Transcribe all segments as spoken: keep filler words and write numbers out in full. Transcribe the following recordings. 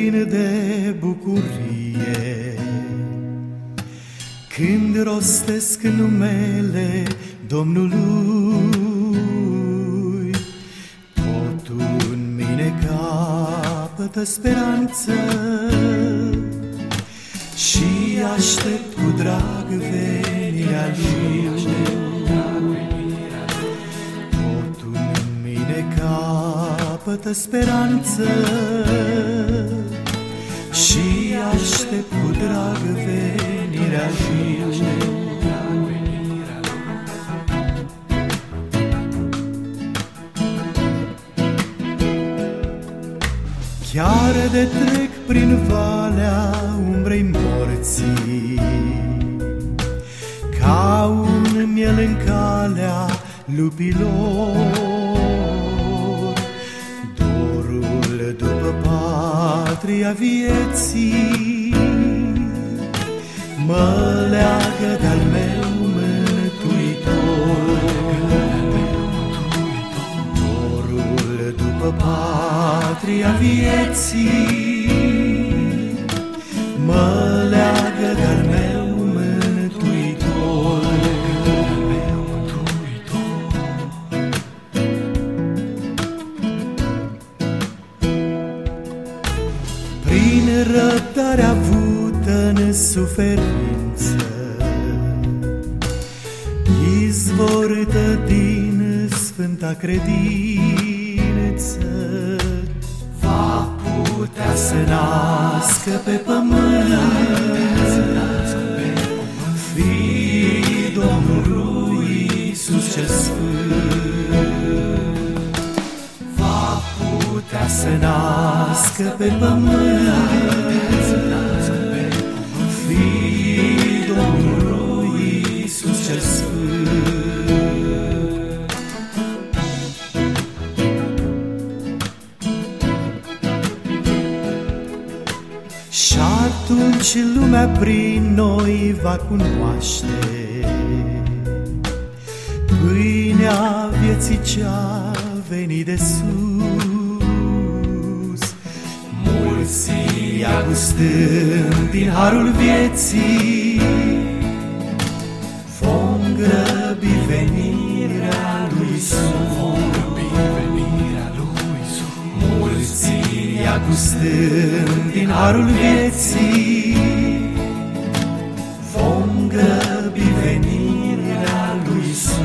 plin de bucurie când rostesc numele Domnului. Totul în mine capătă speranță și aștept cu drag venirea Lui. Totul în mine capătă speranță și aștept cu drag venirea Lui. Chiar de trec prin valea umbrei morții, ca un miel în calea lupilor, dorul după patria vieții mă leagă de-al meu Mântuitor. Dorul după patria vieții mă leagă de-al meu Mântuitor. Prin răbdare avută în suferință, izvorâtă din sfânta credință, va putea să nască pe pământ Fiii Domnului Iisus cel Sfânt. Va putea să nască pe pământ Fiii Domnului Iisus cel Sfânt. Și atunci lumea prin noi va cunoaște pâinea vieții ce-a venit de sus. Mulți ia gustând din harul vieții, vom grăbi venirea lui Iisus. Mulți ia gustând din harul vieții, vom grăbi venirea lui Iisus.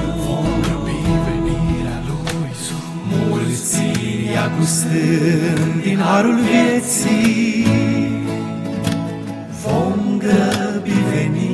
Mulți ia gustând din harul vieții, vom grăbi venirea